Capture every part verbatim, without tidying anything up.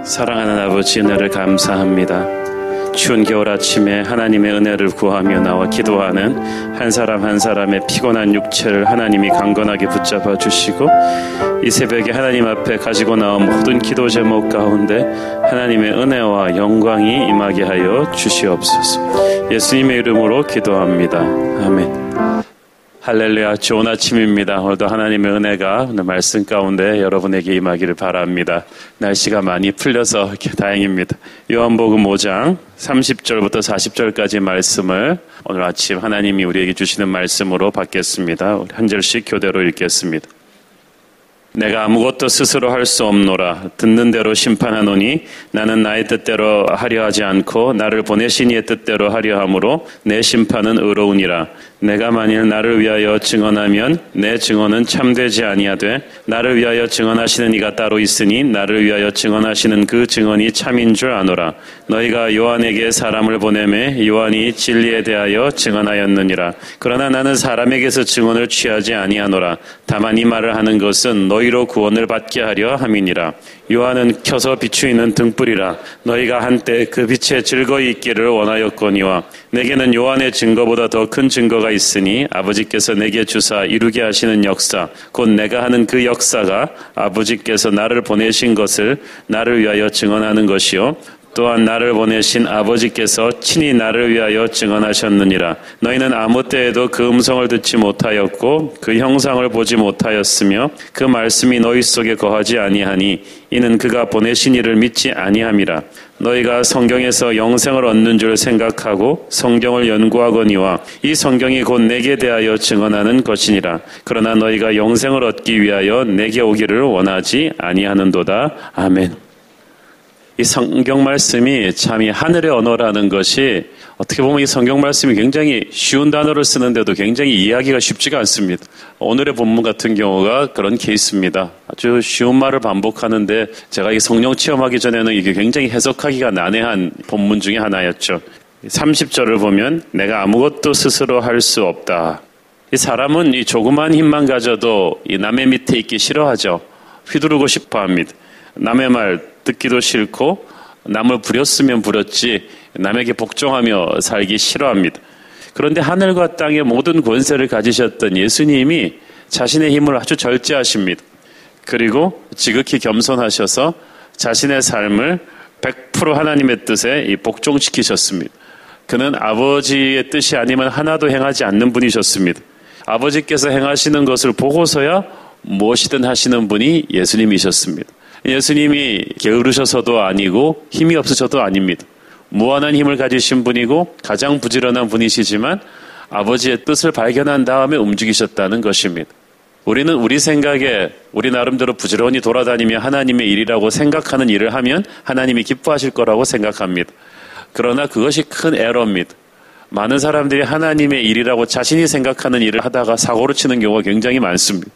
사랑하는 아버지, 은혜를 감사합니다. 추운 겨울 아침에 하나님의 은혜를 구하며 나와 기도하는 한 사람 한 사람의 피곤한 육체를 하나님이 강건하게 붙잡아 주시고, 이 새벽에 하나님 앞에 가지고 나온 모든 기도 제목 가운데 하나님의 은혜와 영광이 임하게 하여 주시옵소서. 예수님의 이름으로 기도합니다. 아멘. 할렐루야. 좋은 아침입니다. 오늘도 하나님의 은혜가 오늘 말씀 가운데 여러분에게 임하기를 바랍니다. 날씨가 많이 풀려서 이렇게 다행입니다. 요한복음 오 장 삼십 절부터 사십 절까지 말씀을 오늘 아침 하나님이 우리에게 주시는 말씀으로 받겠습니다. 우리 한 절씩 교대로 읽겠습니다. 내가 아무것도 스스로 할 수 없노라. 듣는 대로 심판하노니 나는 나의 뜻대로 하려 하지 않고 나를 보내신 이의 뜻대로 하려 함으로 내 심판은 의로우니라. 내가 만일 나를 위하여 증언하면 내 증언은 참되지 아니하되 나를 위하여 증언하시는 이가 따로 있으니 나를 위하여 증언하시는 그 증언이 참인 줄 아노라. 너희가 요한에게 사람을 보내매 요한이 진리에 대하여 증언하였느니라. 그러나 나는 사람에게서 증언을 취하지 아니하노라. 다만 이 말을 하는 것은 너희로 구원을 받게 하려 함이니라. 요한은 켜서 비추이는 등불이라. 너희가 한때 그 빛에 즐거이 있기를 원하였거니와 내게는 요한의 증거보다 더 큰 증거가 있으니 아버지께서 내게 주사 이루게 하시는 역사, 곧 내가 하는 그 역사가 아버지께서 나를 보내신 것을 나를 위하여 증언하는 것이요 또한 나를 보내신 아버지께서 친히 나를 위하여 증언하셨느니라. 너희는 아무 때에도 그 음성을 듣지 못하였고 그 형상을 보지 못하였으며 그 말씀이 너희 속에 거하지 아니하니 이는 그가 보내신 이를 믿지 아니함이라. 너희가 성경에서 영생을 얻는 줄 생각하고 성경을 연구하거니와 이 성경이 곧 내게 대하여 증언하는 것이니라. 그러나 너희가 영생을 얻기 위하여 내게 오기를 원하지 아니하는도다. 아멘. 이 성경 말씀이 참 이 하늘의 언어라는 것이 어떻게 보면 이 성경 말씀이 굉장히 쉬운 단어를 쓰는데도 굉장히 이해하기가 쉽지가 않습니다. 오늘의 본문 같은 경우가 그런 케이스입니다. 아주 쉬운 말을 반복하는데 제가 이 성령 체험하기 전에는 이게 굉장히 해석하기가 난해한 본문 중에 하나였죠. 삼십 절을 보면 내가 아무것도 스스로 할 수 없다. 이 사람은 이 조그만 힘만 가져도 이 남의 밑에 있기 싫어하죠. 휘두르고 싶어 합니다. 남의 말 듣기도 싫고 남을 부렸으면 부렸지 남에게 복종하며 살기 싫어합니다. 그런데 하늘과 땅의 모든 권세를 가지셨던 예수님이 자신의 힘을 아주 절제하십니다. 그리고 지극히 겸손하셔서 자신의 삶을 백 퍼센트 하나님의 뜻에 복종시키셨습니다. 그는 아버지의 뜻이 아니면 하나도 행하지 않는 분이셨습니다. 아버지께서 행하시는 것을 보고서야 무엇이든 하시는 분이 예수님이셨습니다. 예수님이 게으르셔서도 아니고 힘이 없으셔도 아닙니다. 무한한 힘을 가지신 분이고 가장 부지런한 분이시지만 아버지의 뜻을 발견한 다음에 움직이셨다는 것입니다. 우리는 우리 생각에 우리 나름대로 부지런히 돌아다니며 하나님의 일이라고 생각하는 일을 하면 하나님이 기뻐하실 거라고 생각합니다. 그러나 그것이 큰 에러입니다. 많은 사람들이 하나님의 일이라고 자신이 생각하는 일을 하다가 사고를 치는 경우가 굉장히 많습니다.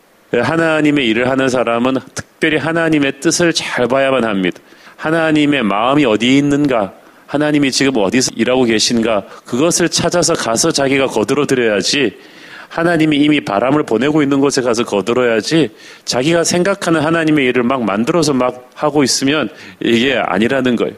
하나님의 일을 하는 사람은 특별히 하나님의 뜻을 잘 봐야만 합니다. 하나님의 마음이 어디에 있는가, 하나님이 지금 어디서 일하고 계신가, 그것을 찾아서 가서 자기가 거들어드려야지, 하나님이 이미 바람을 보내고 있는 곳에 가서 거들어야지, 자기가 생각하는 하나님의 일을 막 만들어서 막 하고 있으면 이게 아니라는 거예요.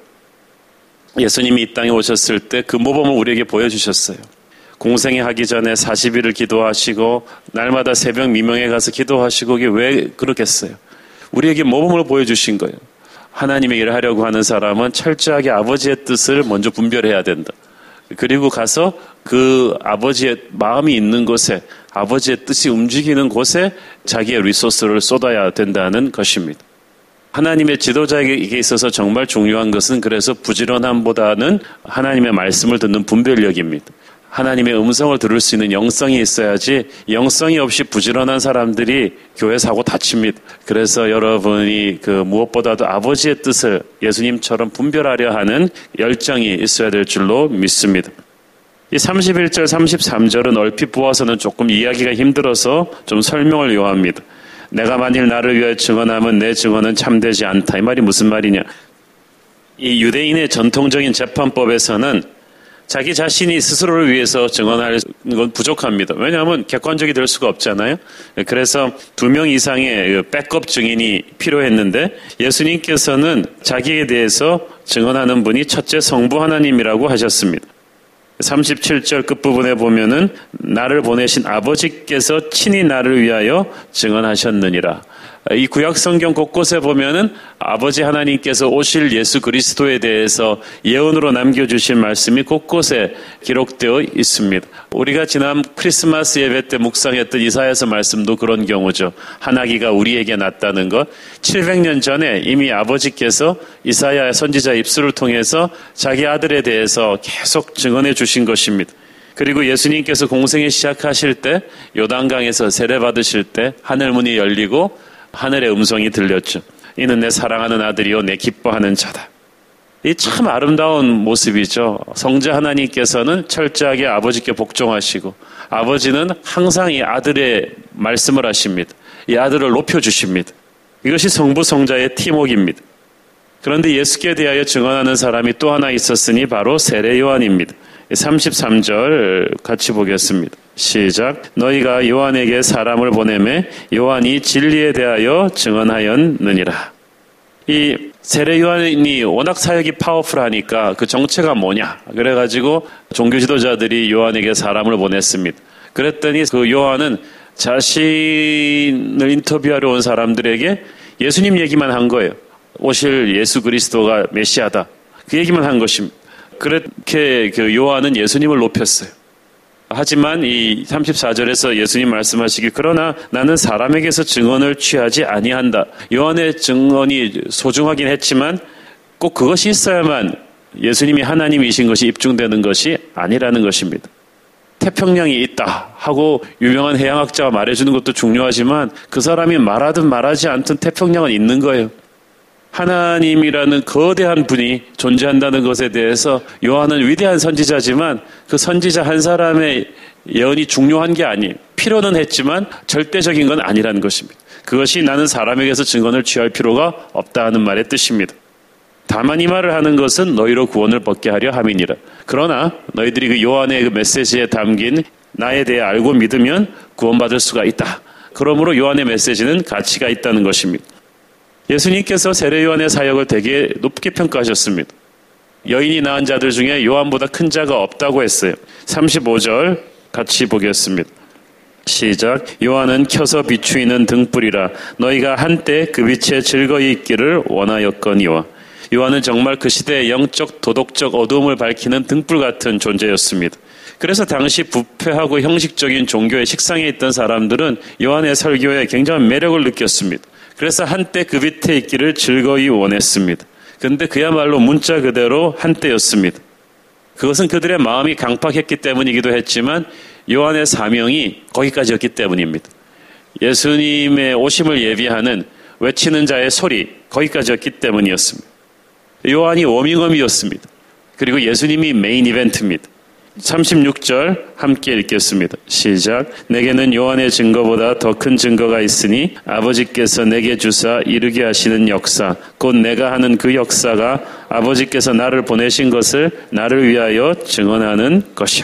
예수님이 이 땅에 오셨을 때 그 모범을 우리에게 보여주셨어요. 공생애 하기 전에 사십 일을 기도하시고 날마다 새벽 미명에 가서 기도하시고 이게 왜 그렇겠어요? 우리에게 모범을 보여주신 거예요. 하나님의 일을 하려고 하는 사람은 철저하게 아버지의 뜻을 먼저 분별해야 된다. 그리고 가서 그 아버지의 마음이 있는 곳에, 아버지의 뜻이 움직이는 곳에 자기의 리소스를 쏟아야 된다는 것입니다. 하나님의 지도자에게 있어서 정말 중요한 것은 그래서 부지런함보다는 하나님의 말씀을 듣는 분별력입니다. 하나님의 음성을 들을 수 있는 영성이 있어야지, 영성이 없이 부지런한 사람들이 교회 사고 다칩니다. 그래서 여러분이 그 무엇보다도 아버지의 뜻을 예수님처럼 분별하려 하는 열정이 있어야 될 줄로 믿습니다. 이 삼십일 절 삼십삼 절은 얼핏 보아서는 조금 이해하기가 힘들어서 좀 설명을 요합니다. 내가 만일 나를 위하여 증언하면 내 증언은 참되지 않다. 이 말이 무슨 말이냐? 이 유대인의 전통적인 재판법에서는 자기 자신이 스스로를 위해서 증언하는 건 부족합니다. 왜냐하면 객관적이 될 수가 없잖아요. 그래서 두 명 이상의 백업 증인이 필요했는데 예수님께서는 자기에 대해서 증언하는 분이 첫째 성부 하나님이라고 하셨습니다. 삼십칠 절 끝부분에 보면은 나를 보내신 아버지께서 친히 나를 위하여 증언하셨느니라. 이 구약 성경 곳곳에 보면은 아버지 하나님께서 오실 예수 그리스도에 대해서 예언으로 남겨주신 말씀이 곳곳에 기록되어 있습니다. 우리가 지난 크리스마스 예배 때 묵상했던 이사야서 말씀도 그런 경우죠. 하나기가 우리에게 났다는 것. 칠백 년 전에 이미 아버지께서 이사야 선지자 입술을 통해서 자기 아들에 대해서 계속 증언해 주신 것입니다. 그리고 예수님께서 공생에 시작하실 때 요단강에서 세례 받으실 때 하늘문이 열리고 하늘의 음성이 들렸죠. 이는 내 사랑하는 아들이요 내 기뻐하는 자다. 이 참 아름다운 모습이죠. 성자 하나님께서는 철저하게 아버지께 복종하시고 아버지는 항상 이 아들의 말씀을 하십니다. 이 아들을 높여주십니다. 이것이 성부 성자의 팀워크입니다. 그런데 예수께 대하여 증언하는 사람이 또 하나 있었으니 바로 세례 요한입니다. 삼십삼 절 같이 보겠습니다. 시작. 너희가 요한에게 사람을 보내매 요한이 진리에 대하여 증언하였느니라. 이 세례 요한이 워낙 사역이 파워풀하니까 그 정체가 뭐냐. 그래가지고 종교 지도자들이 요한에게 사람을 보냈습니다. 그랬더니 그 요한은 자신을 인터뷰하러 온 사람들에게 예수님 얘기만 한 거예요. 오실 예수 그리스도가 메시아다. 그 얘기만 한 것입니다. 그렇게 그 요한은 예수님을 높였어요. 하지만 이 삼십사 절에서 예수님 말씀하시기 그러나 나는 사람에게서 증언을 취하지 아니한다. 요한의 증언이 소중하긴 했지만 꼭 그것이 있어야만 예수님이 하나님이신 것이 입증되는 것이 아니라는 것입니다. 태평양이 있다 하고 유명한 해양학자가 말해주는 것도 중요하지만 그 사람이 말하든 말하지 않든 태평양은 있는 거예요. 하나님이라는 거대한 분이 존재한다는 것에 대해서 요한은 위대한 선지자지만 그 선지자 한 사람의 예언이 중요한 게 아니에요. 필요는 했지만 절대적인 건 아니라는 것입니다. 그것이 나는 사람에게서 증언을 취할 필요가 없다는 말의 뜻입니다. 다만 이 말을 하는 것은 너희로 구원을 받게 하려 함이니라. 그러나 너희들이 그 요한의 그 메시지에 담긴 나에 대해 알고 믿으면 구원받을 수가 있다. 그러므로 요한의 메시지는 가치가 있다는 것입니다. 예수님께서 세례 요한의 사역을 되게 높게 평가하셨습니다. 여인이 낳은 자들 중에 요한보다 큰 자가 없다고 했어요. 삼십오 절 같이 보겠습니다. 시작. 요한은 켜서 비추이는 등불이라 너희가 한때 그 빛에 즐거이 있기를 원하였거니와. 요한은 정말 그 시대의 영적 도덕적 어두움을 밝히는 등불 같은 존재였습니다. 그래서 당시 부패하고 형식적인 종교의 식상에 있던 사람들은 요한의 설교에 굉장한 매력을 느꼈습니다. 그래서 한때 그 밑에 있기를 즐거이 원했습니다. 그런데 그야말로 문자 그대로 한때였습니다. 그것은 그들의 마음이 강팍했기 때문이기도 했지만 요한의 사명이 거기까지였기 때문입니다. 예수님의 오심을 예비하는 외치는 자의 소리 거기까지였기 때문이었습니다. 요한이 워밍업이었습니다. 그리고 예수님이 메인 이벤트입니다. 삼십육 절 함께 읽겠습니다. 시작. 내게는 요한의 증거보다 더 큰 증거가 있으니 아버지께서 내게 주사 이루게 하시는 역사 곧 내가 하는 그 역사가 아버지께서 나를 보내신 것을 나를 위하여 증언하는 것이요.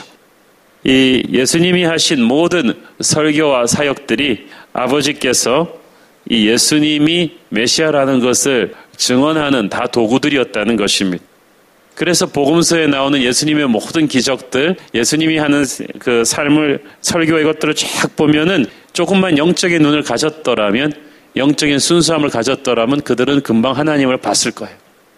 이 예수님이 하신 모든 설교와 사역들이 아버지께서 이 예수님이 메시아라는 것을 증언하는 다 도구들이었다는 것입니다. 그래서 복음서에 나오는 예수님의 모든 기적들, 예수님이 하는 그 삶을, 설교의 것들을 쫙 보면은 조금만 영적인 눈을 가졌더라면, 영적인 순수함을 가졌더라면 그들은 금방 하나님을 봤을 거예요.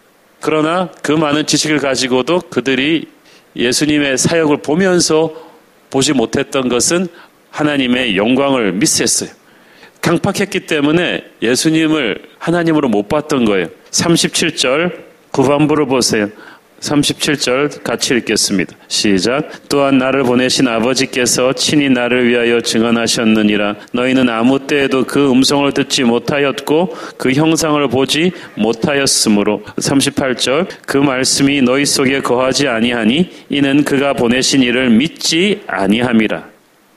그러나 그 많은 지식을 가지고도 그들이 예수님의 사역을 보면서 보지 못했던 것은 하나님의 영광을 미스했어요. 강팍했기 때문에 예수님을 하나님으로 못 봤던 거예요. 삼십칠 절 후반부를 보세요. 삼십칠 절 같이 읽겠습니다. 시작. 또한 나를 보내신 아버지께서 친히 나를 위하여 증언하셨느니라. 너희는 아무 때에도 그 음성을 듣지 못하였고 그 형상을 보지 못하였으므로. 삼십팔 절 그 말씀이 너희 속에 거하지 아니하니 이는 그가 보내신 이를 믿지 아니함이라.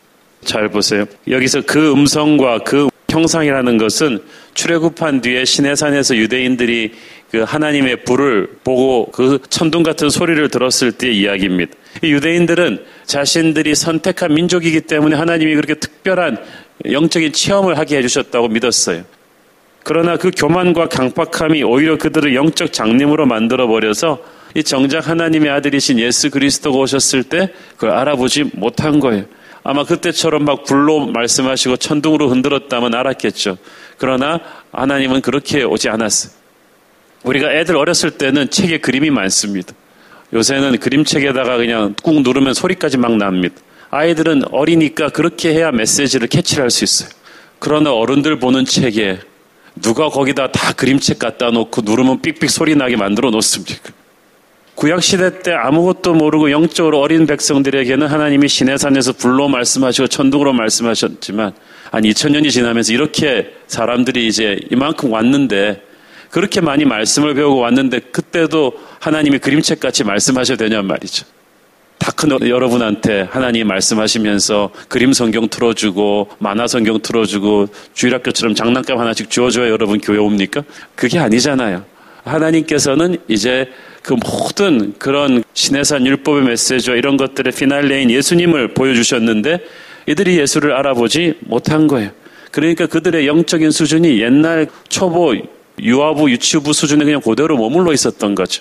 잘 보세요. 여기서 그 음성과 그 형상이라는 것은 출애굽한 뒤에 시내산에서 유대인들이 그 하나님의 불을 보고 그 천둥 같은 소리를 들었을 때의 이야기입니다. 유대인들은 자신들이 선택한 민족이기 때문에 하나님이 그렇게 특별한 영적인 체험을 하게 해주셨다고 믿었어요. 그러나 그 교만과 강팍함이 오히려 그들을 영적 장님으로 만들어버려서 이 정작 하나님의 아들이신 예수 그리스도가 오셨을 때 그걸 알아보지 못한 거예요. 아마 그때처럼 막 불로 말씀하시고 천둥으로 흔들었다면 알았겠죠. 그러나 하나님은 그렇게 오지 않았어요. 우리가 애들 어렸을 때는 책에 그림이 많습니다. 요새는 그림책에다가 그냥 꾹 누르면 소리까지 막 납니다. 아이들은 어리니까 그렇게 해야 메시지를 캐치를 할 수 있어요. 그러나 어른들 보는 책에 누가 거기다 다 그림책 갖다 놓고 누르면 삑삑 소리 나게 만들어 놓습니까? 구약시대 때 아무것도 모르고 영적으로 어린 백성들에게는 하나님이 시내산에서 불로 말씀하시고 천둥으로 말씀하셨지만 한 이천 년이 지나면서 이렇게 사람들이 이제 이만큼 왔는데 그렇게 많이 말씀을 배우고 왔는데 그때도 하나님이 그림책같이 말씀하셔야 되냔 말이죠. 다 큰 여러분한테 하나님이 말씀하시면서 그림 성경 틀어주고 만화 성경 틀어주고 주일학교처럼 장난감 하나씩 주어줘야 여러분 교회 옵니까? 그게 아니잖아요. 하나님께서는 이제 그 모든 그런 시내산 율법의 메시지와 이런 것들의 피날레인 예수님을 보여주셨는데 이들이 예수를 알아보지 못한 거예요. 그러니까 그들의 영적인 수준이 옛날 초보 유아부 유치부 수준에 그냥 그대로 머물러 있었던 거죠.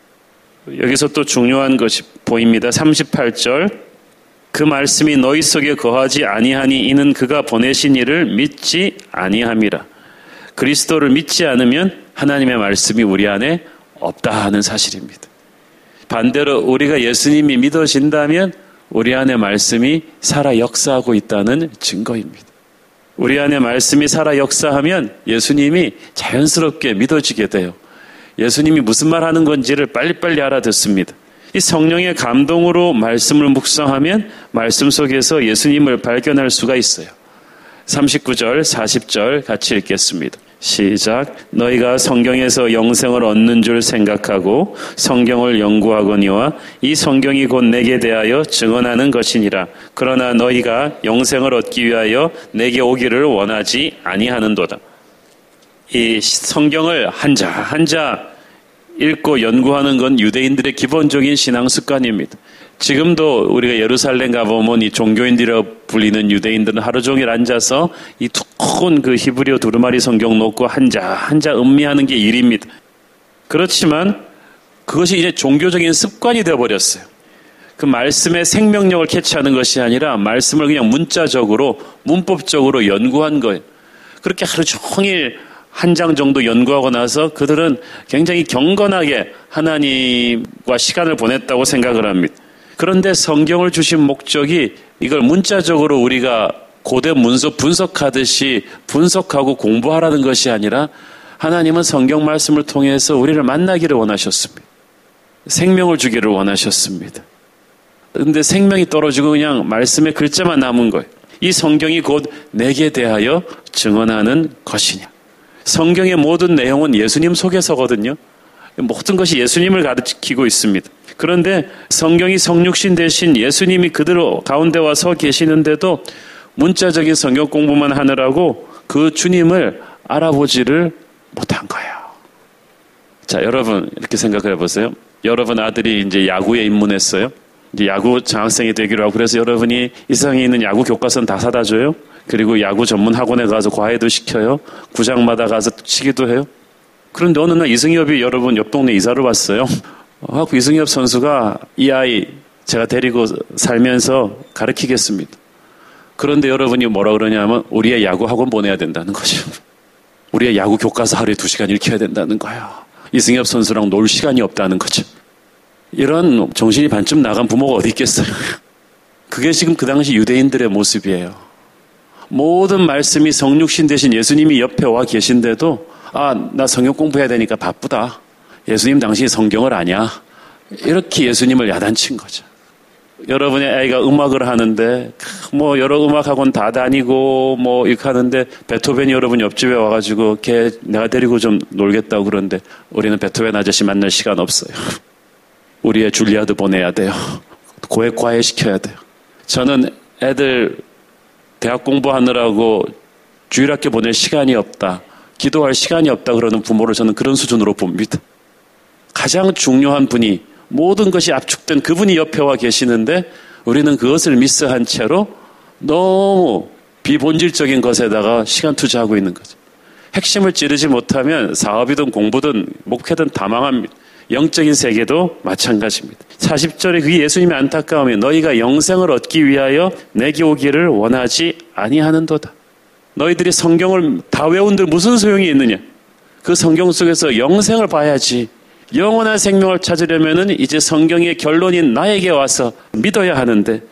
여기서 또 중요한 것이 보입니다. 삼십팔 절 그 말씀이 너희 속에 거하지 아니하니 이는 그가 보내신 이를 믿지 아니함이라. 그리스도를 믿지 않으면 하나님의 말씀이 우리 안에 없다 하는 사실입니다. 반대로 우리가 예수님이 믿어진다면 우리 안에 말씀이 살아 역사하고 있다는 증거입니다. 우리 안에 말씀이 살아 역사하면 예수님이 자연스럽게 믿어지게 돼요. 예수님이 무슨 말 하는 건지를 빨리빨리 알아듣습니다. 이 성령의 감동으로 말씀을 묵상하면 말씀 속에서 예수님을 발견할 수가 있어요. 삼십구 절, 사십 절 같이 읽겠습니다. 시작. 너희가 성경에서 영생을 얻는 줄 생각하고 성경을 연구하거니와 이 성경이 곧 내게 대하여 증언하는 것이니라. 그러나 너희가 영생을 얻기 위하여 내게 오기를 원하지 아니하는도다. 이 성경을 한자 한자 읽고 연구하는 건 유대인들의 기본적인 신앙 습관입니다. 지금도 우리가 예루살렘 가보면 이 종교인들이라고 불리는 유대인들은 하루 종일 앉아서 이 두꺼운 그 히브리어 두루마리 성경 놓고 한자 한자 음미하는 게 일입니다. 그렇지만 그것이 이제 종교적인 습관이 되어버렸어요. 그 말씀의 생명력을 캐치하는 것이 아니라 말씀을 그냥 문자적으로 문법적으로 연구한 거예요. 그렇게 하루 종일 한 장 정도 연구하고 나서 그들은 굉장히 경건하게 하나님과 시간을 보냈다고 생각을 합니다. 그런데 성경을 주신 목적이 이걸 문자적으로 우리가 고대 문서 분석하듯이 분석하고 공부하라는 것이 아니라 하나님은 성경 말씀을 통해서 우리를 만나기를 원하셨습니다. 생명을 주기를 원하셨습니다. 그런데 생명이 떨어지고 그냥 말씀의 글자만 남은 거예요. 이 성경이 곧 내게 대하여 증언하는 것이냐. 성경의 모든 내용은 예수님 속에서거든요. 모든 것이 예수님을 가르치고 있습니다. 그런데 성경이 성육신 대신 예수님이 그들 가운데 와서 계시는데도 문자적인 성경 공부만 하느라고 그 주님을 알아보지를 못한 거예요. 자, 여러분 이렇게 생각을 해보세요. 여러분 아들이 이제 야구에 입문했어요. 이제 야구 장학생이 되기로 하고 그래서 여러분이 이 세상에 있는 야구 교과서는 다 사다 줘요. 그리고 야구 전문 학원에 가서 과외도 시켜요. 구장마다 가서 치기도 해요. 그런데 어느 날 이승엽이 여러분 옆 동네 이사를 왔어요. 하고 이승엽 선수가 이 아이 제가 데리고 살면서 가르치겠습니다. 그런데 여러분이 뭐라 그러냐면 우리의 야구 학원 보내야 된다는 거죠. 우리의 야구 교과서 하루에 두 시간 읽혀야 된다는 거예요. 이승엽 선수랑 놀 시간이 없다는 거죠. 이런 정신이 반쯤 나간 부모가 어디 있겠어요. 그게 지금 그 당시 유대인들의 모습이에요. 모든 말씀이 성육신 대신 예수님이 옆에 와 계신데도 아, 나 성경 공부해야 되니까 바쁘다. 예수님 당신이 성경을 아냐. 이렇게 예수님을 야단친 거죠. 여러분의 아이가 음악을 하는데 뭐 여러 음악학원 다 다니고 뭐 이렇게 하는데 베토벤이 여러분 옆집에 와가지고 걔 내가 데리고 좀 놀겠다고 그러는데 우리는 베토벤 아저씨 만날 시간 없어요. 우리의 줄리아드 보내야 돼요. 고액 과외 시켜야 돼요. 저는 애들 대학 공부하느라고 주일학교 보낼 시간이 없다. 기도할 시간이 없다 그러는 부모를 저는 그런 수준으로 봅니다. 가장 중요한 분이, 모든 것이 압축된 그분이 옆에 와 계시는데 우리는 그것을 미스한 채로 너무 비본질적인 것에다가 시간 투자하고 있는 거죠. 핵심을 찌르지 못하면 사업이든 공부든 목회든 다 망합니다. 영적인 세계도 마찬가지입니다. 사십 절에 그게 예수님의 안타까움이 너희가 영생을 얻기 위하여 내게 오기를 원하지 아니하는도다. 너희들이 성경을 다 외운들 무슨 소용이 있느냐? 그 성경 속에서 영생을 봐야지. 영원한 생명을 찾으려면은 이제 성경의 결론인 나에게 와서 믿어야 하는데,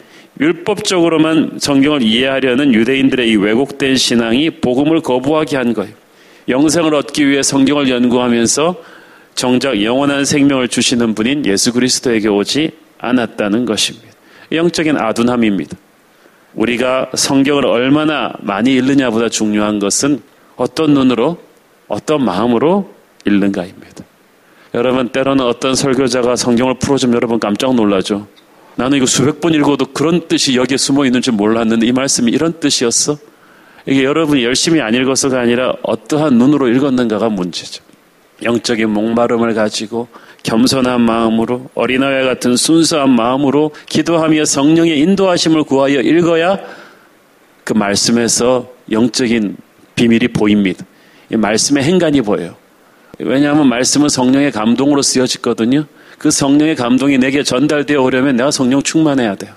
율법적으로만 성경을 이해하려는 유대인들의 이 왜곡된 신앙이 복음을 거부하게 한 거예요. 영생을 얻기 위해 성경을 연구하면서 정작 영원한 생명을 주시는 분인 예수 그리스도에게 오지 않았다는 것입니다. 영적인 아둔함입니다. 우리가 성경을 얼마나 많이 읽느냐보다 중요한 것은 어떤 눈으로, 어떤 마음으로 읽는가입니다. 여러분, 때로는 어떤 설교자가 성경을 풀어주면 여러분 깜짝 놀라죠. 나는 이거 수백 번 읽어도 그런 뜻이 여기에 숨어 있는 줄 몰랐는데 이 말씀이 이런 뜻이었어? 이게 여러분이 열심히 안 읽어서가 아니라 어떠한 눈으로 읽었는가가 문제죠. 영적인 목마름을 가지고 겸손한 마음으로, 어린아이 같은 순수한 마음으로 기도하며 성령의 인도하심을 구하여 읽어야 그 말씀에서 영적인 비밀이 보입니다. 이 말씀의 행간이 보여요. 왜냐하면 말씀은 성령의 감동으로 쓰여졌거든요. 그 성령의 감동이 내게 전달되어 오려면 내가 성령 충만해야 돼요.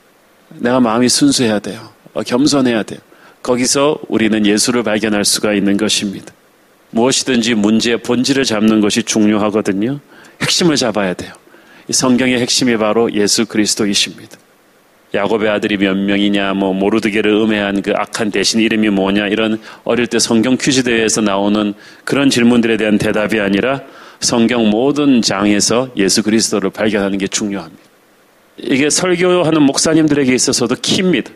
내가 마음이 순수해야 돼요. 겸손해야 돼요. 거기서 우리는 예수를 발견할 수가 있는 것입니다. 무엇이든지 문제의 본질을 잡는 것이 중요하거든요. 핵심을 잡아야 돼요. 이 성경의 핵심이 바로 예수 그리스도이십니다. 야곱의 아들이 몇 명이냐, 뭐 모르드게를 음해한 그 악한 대신 이름이 뭐냐, 이런 어릴 때 성경 퀴즈 대회에서 나오는 그런 질문들에 대한 대답이 아니라 성경 모든 장에서 예수 그리스도를 발견하는 게 중요합니다. 이게 설교하는 목사님들에게 있어서도 키입니다.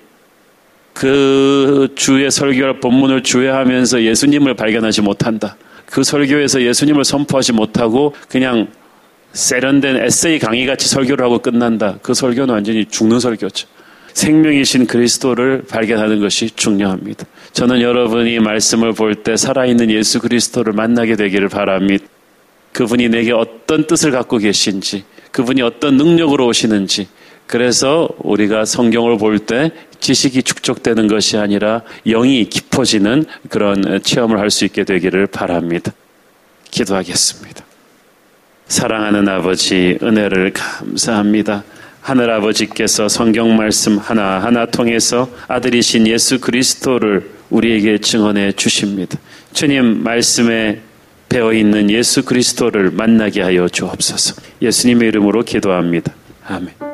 그 주의 설교할 본문을 주회하면서 예수님을 발견하지 못한다. 그 설교에서 예수님을 선포하지 못하고 그냥 세련된 에세이 강의같이 설교를 하고 끝난다. 그 설교는 완전히 죽는 설교죠. 생명이신 그리스도를 발견하는 것이 중요합니다. 저는 여러분이 말씀을 볼 때 살아있는 예수 그리스도를 만나게 되기를 바랍니다. 그분이 내게 어떤 뜻을 갖고 계신지, 그분이 어떤 능력으로 오시는지, 그래서 우리가 성경을 볼 때 지식이 축적되는 것이 아니라 영이 깊어지는 그런 체험을 할 수 있게 되기를 바랍니다. 기도하겠습니다. 사랑하는 아버지, 은혜를 감사합니다. 하늘아버지께서 성경 말씀 하나하나 통해서 아들이신 예수 그리스도를 우리에게 증언해 주십니다. 주님 말씀에 배어있는 예수 그리스도를 만나게 하여 주옵소서. 예수님의 이름으로 기도합니다. 아멘.